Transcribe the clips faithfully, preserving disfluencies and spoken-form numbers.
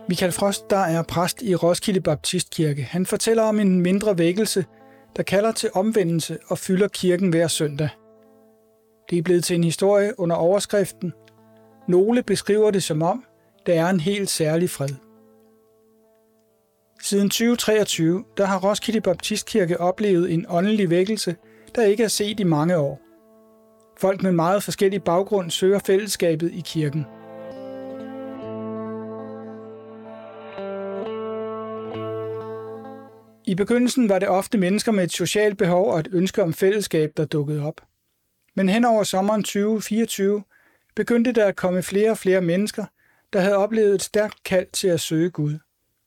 Michael Frost, der er præst i Roskilde Baptistkirke. Han fortæller om en mindre vækkelse, der kalder til omvendelse og fylder kirken hver søndag. Det er blevet til en historie under overskriften. Nogle beskriver det som om, der er en helt særlig fred. Siden tyve treogtyve, der har Roskilde Baptistkirke oplevet en åndelig vækkelse, der ikke er set i mange år. Folk med meget forskellig baggrund søger fællesskabet i kirken. I begyndelsen var det ofte mennesker med et socialt behov og et ønske om fællesskab, der dukkede op. Men hen over sommeren tyve fireogtyve begyndte der at komme flere og flere mennesker, der havde oplevet et stærkt kald til at søge Gud.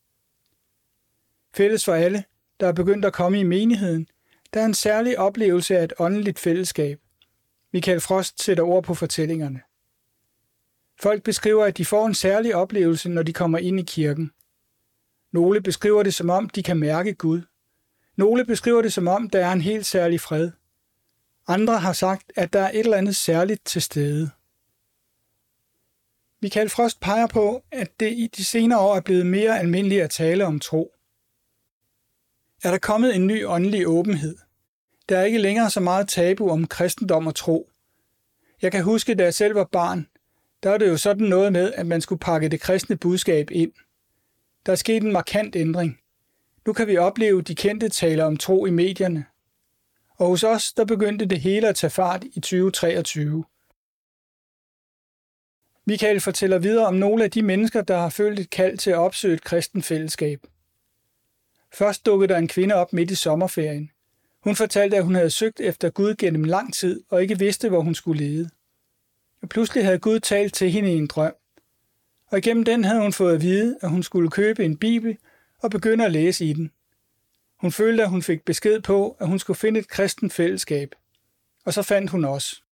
Fælles for alle, der er begyndt at komme i menigheden, der er en særlig oplevelse af et åndeligt fællesskab. Michael Frost sætter ord på fortællingerne. Folk beskriver, at de får en særlig oplevelse, når de kommer ind i kirken. Nogle beskriver det som om, de kan mærke Gud. Nogle beskriver det som om, der er en helt særlig fred. Andre har sagt, at der er et eller andet særligt til stede. Michael Frost peger på, at det i de senere år er blevet mere almindeligt at tale om tro. Er der kommet en ny åndelig åbenhed? Der er ikke længere så meget tabu om kristendom og tro. Jeg kan huske, da jeg selv var barn, der var det jo sådan noget med, at man skulle pakke det kristne budskab ind. Der er sket en markant ændring. Nu kan vi opleve de kendte taler om tro i medierne. Og hos os, der begyndte det hele at tage fart i tyve treogtyve. Michael fortæller videre om nogle af de mennesker, der har følt et kald til at opsøge et kristent fællesskab. Først dukkede der en kvinde op midt i sommerferien. Hun fortalte, at hun havde søgt efter Gud gennem lang tid og ikke vidste, hvor hun skulle lede. Og pludselig havde Gud talt til hende i en drøm. Og igennem den havde hun fået at vide, at hun skulle købe en bibel og begynde at læse i den. Hun følte, at hun fik besked på, at hun skulle finde et kristent fællesskab. Og så fandt hun os.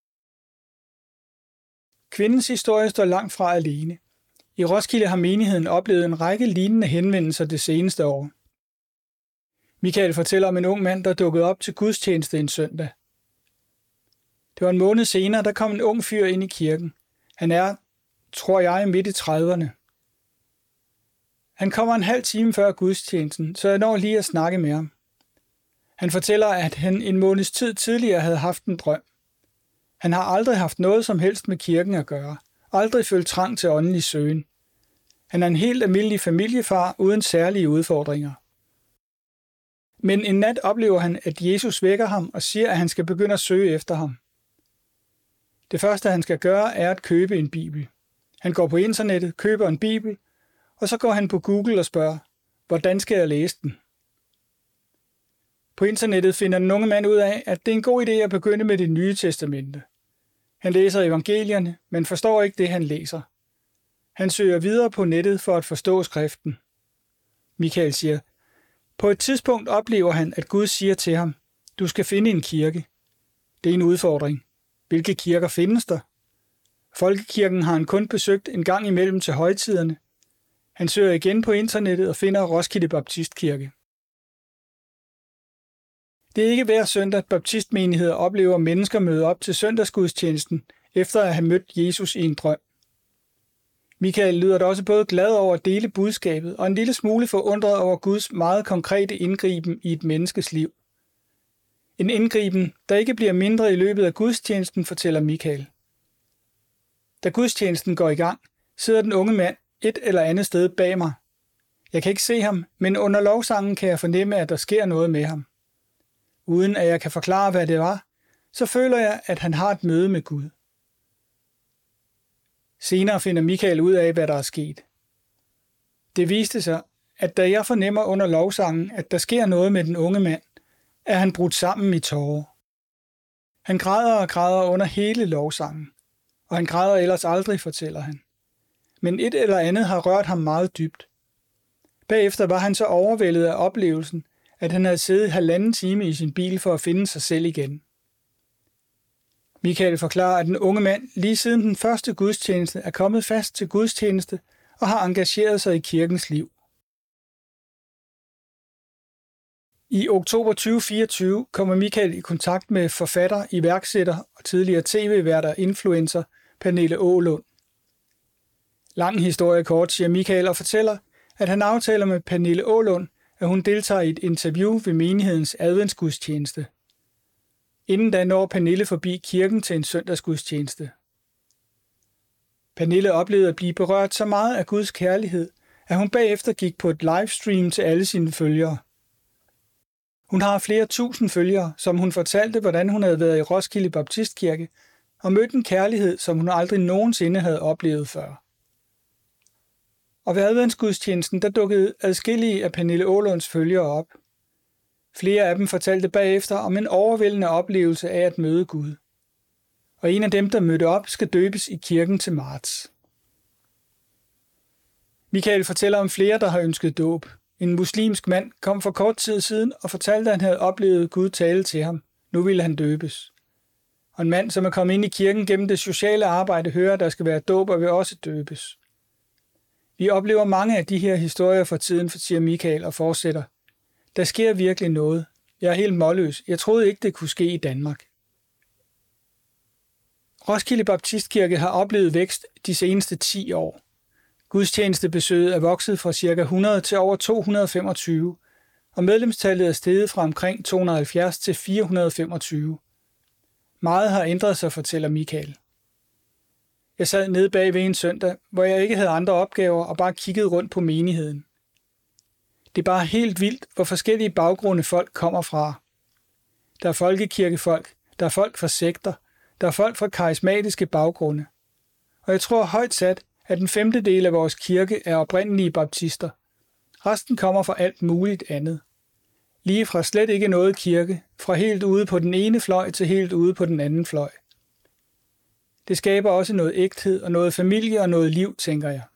Kvindens historie står langt fra alene. I Roskilde har menigheden oplevet en række lignende henvendelser det seneste år. Michael fortæller om en ung mand, der dukkede op til gudstjeneste en søndag. Det var en måned senere, der kom en ung fyr ind i kirken. Han er, tror jeg, midt i trediverne. Han kommer en halv time før gudstjenesten, så jeg når lige at snakke med ham. Han fortæller, at han en måneds tid tidligere havde haft en drøm. Han har aldrig haft noget som helst med kirken at gøre, aldrig følt trang til åndelig søgen. Han er en helt almindelig familiefar uden særlige udfordringer. Men en nat oplever han, at Jesus vækker ham og siger, at han skal begynde at søge efter ham. Det første, han skal gøre, er at købe en bibel. Han går på internettet, køber en bibel, og så går han på Google og spørger, hvordan skal jeg læse den? På internettet finder den unge mand ud af, at det er en god idé at begynde med det nye testamente. Han læser evangelierne, men forstår ikke det, han læser. Han søger videre på nettet for at forstå skriften. Michael siger, på et tidspunkt oplever han, at Gud siger til ham, du skal finde en kirke. Det er en udfordring. Hvilke kirker findes der? Folkekirken har han kun besøgt en gang imellem til højtiderne. Han søger igen på internettet og finder Roskilde Baptistkirke. Det er ikke hver søndag, at baptistmenigheder oplever mennesker møde op til søndagsgudstjenesten, efter at have mødt Jesus i en drøm. Michael lyder da også både glad over at dele budskabet og en lille smule forundret over Guds meget konkrete indgriben i et menneskes liv. En indgriben, der ikke bliver mindre i løbet af gudstjenesten, fortæller Michael. Da gudstjenesten går i gang, sidder den unge mand et eller andet sted bag mig. Jeg kan ikke se ham, men under lovsangen kan jeg fornemme, at der sker noget med ham. Uden at jeg kan forklare, hvad det var, så føler jeg, at han har et møde med Gud. Senere finder Michael ud af, hvad der er sket. Det viste sig, at da jeg fornemmer under lovsangen, at der sker noget med den unge mand, er han brudt sammen i tårer. Han græder og græder under hele lovsangen, og han græder ellers aldrig, fortæller han. Men et eller andet har rørt ham meget dybt. Bagefter var han så overvældet af oplevelsen, at han havde siddet halvanden time i sin bil for at finde sig selv igen. Michael forklarer, at den unge mand lige siden den første gudstjeneste er kommet fast til gudstjeneste og har engageret sig i kirkens liv. I oktober tyve fireogtyve kommer Michael i kontakt med forfatter, iværksætter og tidligere tv-vært og influencer Pernille Aalund. Lang historie kort, siger Michael og fortæller, at han aftaler med Pernille Aalund, at hun deltager i et interview ved menighedens adventsgudstjeneste. Inden da når Pernille forbi kirken til en søndagsgudstjeneste. Pernille oplevede at blive berørt så meget af Guds kærlighed, at hun bagefter gik på et livestream til alle sine følgere. Hun har flere tusind følgere, som hun fortalte, hvordan hun havde været i Roskilde Baptistkirke og mødt en kærlighed, som hun aldrig nogensinde havde oplevet før. Og ved adventsgudstjenesten, der dukkede adskillige af Pernille Aalunds følgere op. Flere af dem fortalte bagefter om en overvældende oplevelse af at møde Gud. Og en af dem, der mødte op, skal døbes i kirken til marts. Michael fortæller om flere, der har ønsket dåb. En muslimsk mand kom for kort tid siden og fortalte, at han havde oplevet Gud tale til ham. Nu ville han døbes. Og en mand, som er kommet ind i kirken gennem det sociale arbejde, hører, at der skal være dåb og vil også døbes. Vi oplever mange af de her historier for tiden, siger Michael og fortsætter. Der sker virkelig noget. Jeg er helt målløs. Jeg troede ikke, det kunne ske i Danmark. Roskilde Baptistkirke har oplevet vækst de seneste ti år. Gudstjenestebesøget er vokset fra ca. hundrede til over to hundrede og femogtyve, og medlemstallet er steget fra omkring to hundrede og halvfjerds til fire hundrede og femogtyve. Meget har ændret sig, fortæller Michael. Jeg sad nede bag ved en søndag, hvor jeg ikke havde andre opgaver og bare kiggede rundt på menigheden. Det er bare helt vildt, hvor forskellige baggrunde folk kommer fra. Der er folkekirkefolk, der er folk fra sekter, der er folk fra karismatiske baggrunde. Og jeg tror højt sat, at en femtedel af vores kirke er oprindelige baptister. Resten kommer fra alt muligt andet. Lige fra slet ikke noget kirke, fra helt ude på den ene fløj til helt ude på den anden fløj. Det skaber også noget ægthed og noget familie og noget liv, tænker jeg.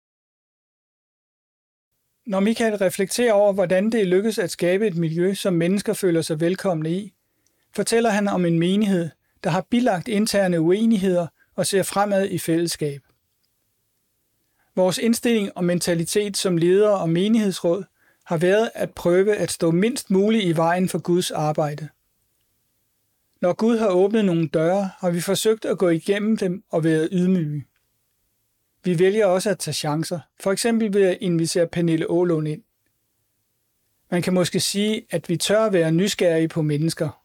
Når Michael reflekterer over, hvordan det lykkes at skabe et miljø, som mennesker føler sig velkomne i, fortæller han om en menighed, der har bilagt interne uenigheder og ser fremad i fællesskab. Vores indstilling og mentalitet som ledere og menighedsråd har været at prøve at stå mindst muligt i vejen for Guds arbejde. Når Gud har åbnet nogle døre, har vi forsøgt at gå igennem dem og været ydmyge. Vi vælger også at tage chancer, for eksempel ved at invitere Pernille Aalund ind. Man kan måske sige, at vi tør være nysgerrige på mennesker.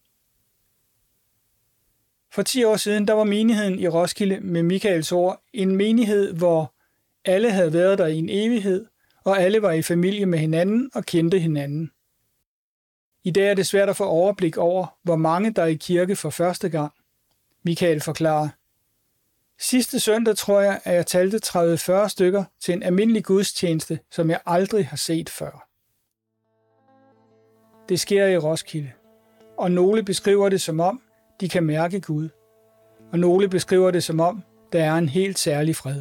For ti år siden, der var menigheden i Roskilde med Michaels ord en menighed, hvor alle havde været der i en evighed, og alle var i familie med hinanden og kendte hinanden. I dag er det svært at få overblik over, hvor mange der er i kirke for første gang. Michael forklarer: Sidste søndag tror jeg, at jeg talte tredive til fyrre stykker til en almindelig gudstjeneste, som jeg aldrig har set før. Det sker i Roskilde, og nogle beskriver det som om, de kan mærke Gud, og nogle beskriver det som om, der er en helt særlig fred.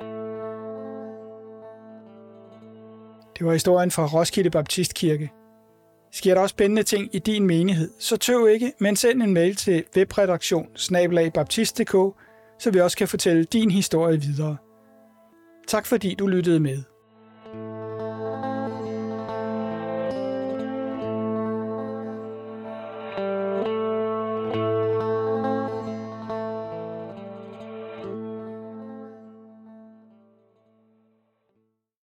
Det var historien fra Roskilde Baptistkirke. Sker der også spændende ting i din menighed, så tøv ikke, men send en mail til webredaktion snabel-a baptist punktum d k, så vi også kan fortælle din historie videre. Tak fordi du lyttede med.